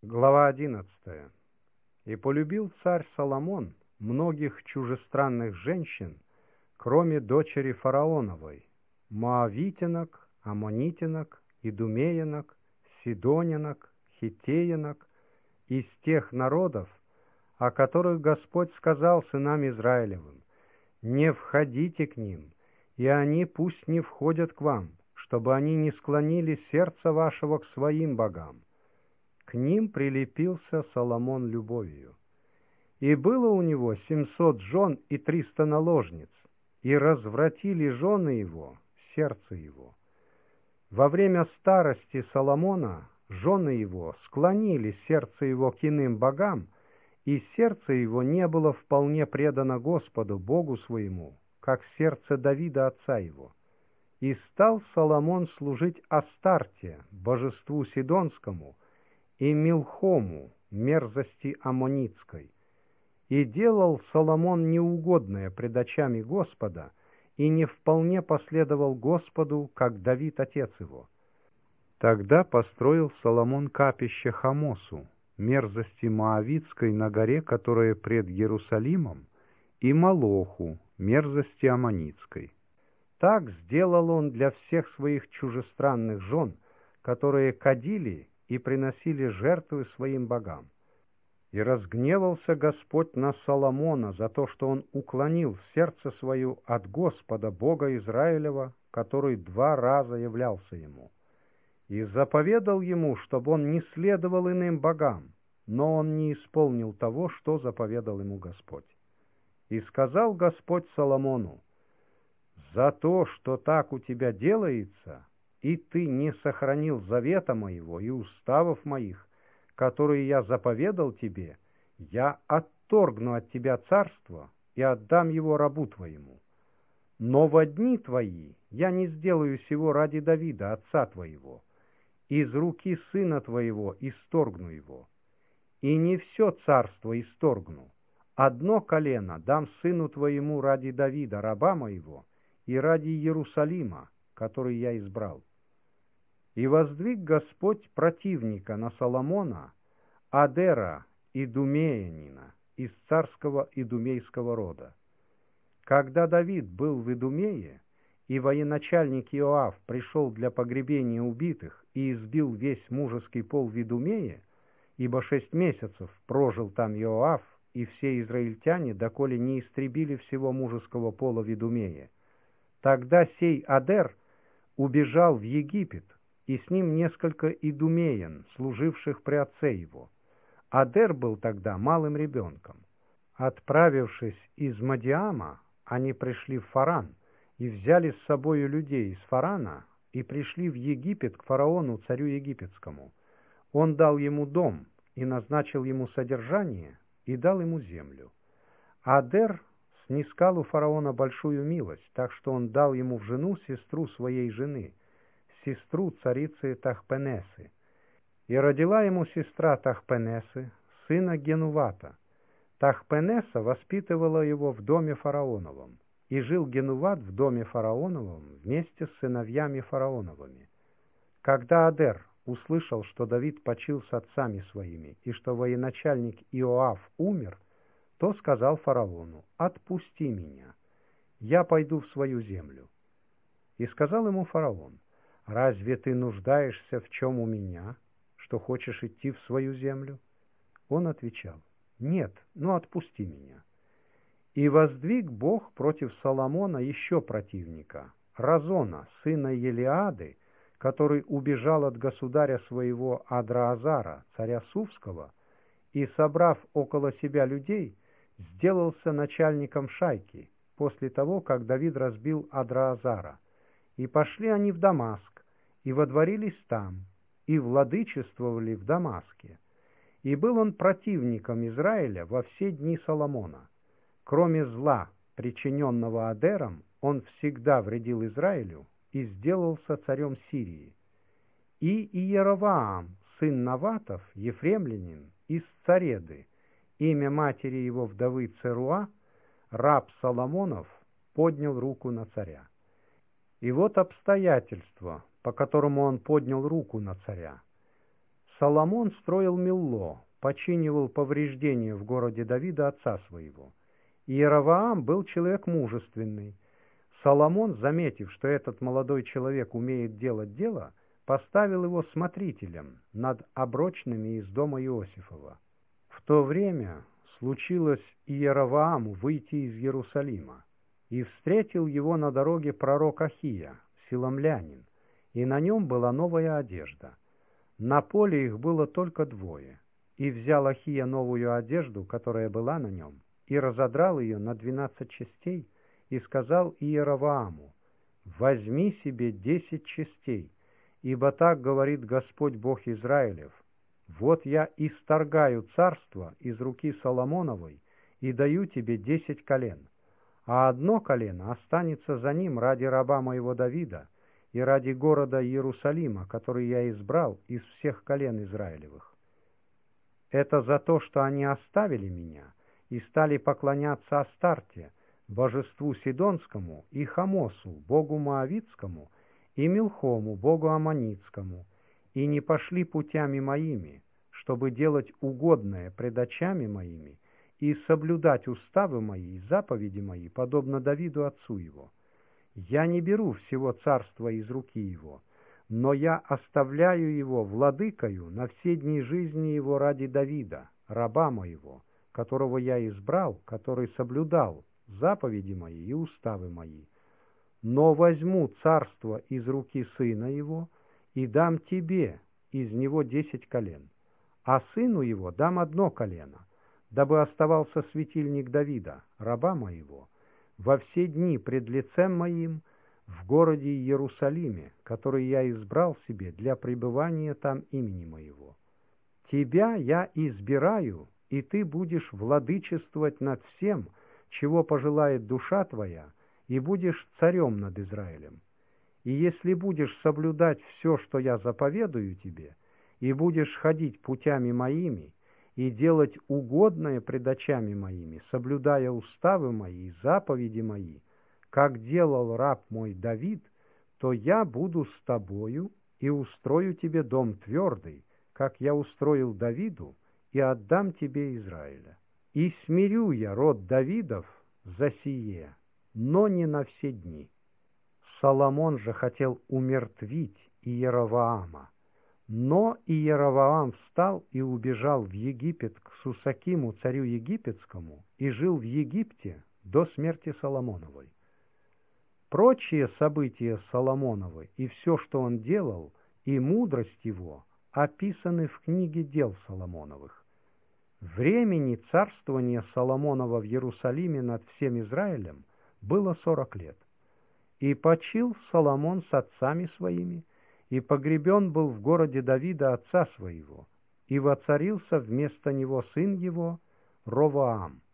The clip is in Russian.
Глава 11. «И полюбил царь Соломон многих чужестранных женщин, кроме дочери фараоновой, моавитянок, аммонитянок, идумеянок, сидонянок, хиттеянок, из тех народов, о которых Господь сказал сынам Израилевым: не входите к ним, и они пусть не входят к вам, чтобы они не склонили сердце вашего к своим богам. К ним прилепился Соломон любовью. И было у него 700 жен и 300 наложниц, и развратили жены его сердце его. Во время старости Соломона жены его склонили сердце его к иным богам, и сердце его не было вполне предано Господу, Богу своему, как сердце Давида отца его. И стал Соломон служить Астарте, божеству Сидонскому, и Милхому, мерзости Аммонитской. И делал Соломон неугодное пред очами Господа, и не вполне последовал Господу, как Давид отец его. Тогда построил Соломон капище Хамосу, мерзости Моавитской на горе, которая пред Иерусалимом, и Молоху, мерзости Аммонитской. Так сделал он для всех своих чужестранных жен, которые кадили и приносили жертвы своим богам. И разгневался Господь на Соломона за то, что он уклонил сердце свое от Господа, Бога Израилева, который 2 раза являлся ему. И заповедал ему, чтобы он не следовал иным богам, но он не исполнил того, что заповедал ему Господь. И сказал Господь Соломону: «За то, что так у тебя делается, и ты не сохранил завета моего и уставов моих, которые я заповедал тебе, я отторгну от тебя царство и отдам его рабу твоему. Но во дни твои я не сделаю сего ради Давида, отца твоего, из руки сына твоего исторгну его. И не все царство исторгну, одно колено дам сыну твоему ради Давида, раба моего, и ради Иерусалима, который я избрал». И воздвиг Господь противника на Соломона, Адера, идумеянина, из царского идумейского рода. Когда Давид был в Идумее, и военачальник Иоав пришел для погребения убитых и избил весь мужеский пол в Идумее, ибо 6 месяцев прожил там Иоав и все израильтяне, доколе не истребили всего мужеского пола в Идумее, тогда сей Адер убежал в Египет, и с ним несколько идумеян, служивших при отце его. Адер был тогда малым ребенком. Отправившись из Мадиама, они пришли в Фаран и взяли с собою людей из Фарана и пришли в Египет к фараону, царю египетскому. Он дал ему дом и назначил ему содержание и дал ему землю. Адер снискал у фараона большую милость, так что он дал ему в жену сестру своей жены, сестру царицы Тахпенесы. И родила ему сестра Тахпенесы сына Генувата. Тахпенеса воспитывала его в доме фараоновом, и жил Генуват в доме фараоновом вместе с сыновьями фараоновыми. Когда Адер услышал, что Давид почил с отцами своими, и что военачальник Иоав умер, то сказал фараону: «Отпусти меня, я пойду в свою землю». И сказал ему фараон: «Разве ты нуждаешься в чем у меня, что хочешь идти в свою землю?» Он отвечал: «Нет, но отпусти меня». И воздвиг Бог против Соломона еще противника, Разона, сына Елиады, который убежал от государя своего Адраазара, царя Сувского, и, собрав около себя людей, сделался начальником шайки после того, как Давид разбил Адраазара. И пошли они в Дамаск, и водворились там, и владычествовали в Дамаске. И был он противником Израиля во все дни Соломона. Кроме зла, причиненного Адером, он всегда вредил Израилю и сделался царем Сирии. И Иероваам, сын Наватов, ефремлянин, из Цареды, имя матери его вдовы Церуа, раб Соломонов, поднял руку на царя. И вот обстоятельства, по которому он поднял руку на царя. Соломон строил Милло, починивал повреждения в городе Давида отца своего. Иеровоам был человек мужественный. Соломон, заметив, что этот молодой человек умеет делать дело, поставил его смотрителем над оброчными из дома Иосифова. В то время случилось Иеровоаму выйти из Иерусалима, и встретил его на дороге пророк Ахия, силомлянин, и на нем была новая одежда. На поле их было только двое, и взял Ахия новую одежду, которая была на нем, и разодрал ее на 12 частей, и сказал Иеровоаму: «Возьми себе 10 частей, ибо так говорит Господь Бог Израилев: вот я исторгаю царство из руки Соломоновой и даю тебе 10 колен, а одно колено останется за ним ради раба моего Давида и ради города Иерусалима, который я избрал из всех колен Израилевых. Это за то, что они оставили меня и стали поклоняться Астарте, божеству Сидонскому, и Хамосу, богу Моавитскому, и Милхому, богу Аммонитскому, и не пошли путями моими, чтобы делать угодное пред очами моими и соблюдать уставы мои и заповеди мои, подобно Давиду отцу его. Я не беру всего царства из руки его, но я оставляю его владыкою на все дни жизни его ради Давида, раба моего, которого я избрал, который соблюдал заповеди мои и уставы мои. Но возьму царство из руки сына его и дам тебе из него 10 колен, а сыну его дам одно колено, дабы оставался светильник Давида, раба моего, во все дни пред лицем моим в городе Иерусалиме, который я избрал себе для пребывания там имени моего. Тебя я избираю, и ты будешь владычествовать над всем, чего пожелает душа твоя, и будешь царем над Израилем. И если будешь соблюдать все, что я заповедую тебе, и будешь ходить путями моими, и делать угодное пред очами моими, соблюдая уставы мои и заповеди мои, как делал раб мой Давид, то я буду с тобою и устрою тебе дом твердый, как я устроил Давиду, и отдам тебе Израиля. И смирю я род Давидов за сие, но не на все дни». Соломон же хотел умертвить Иеровоама, но Иеровоам встал и убежал в Египет к Сусакиму, царю египетскому, и жил в Египте до смерти Соломоновой. Прочие события Соломоновой и все, что он делал, и мудрость его описаны в книге дел Соломоновых. Времени царствования Соломонова в Иерусалиме над всем Израилем было 40 лет. И почил Соломон с отцами своими, и погребен был в городе Давида отца своего, и воцарился вместо него сын его Ровоам.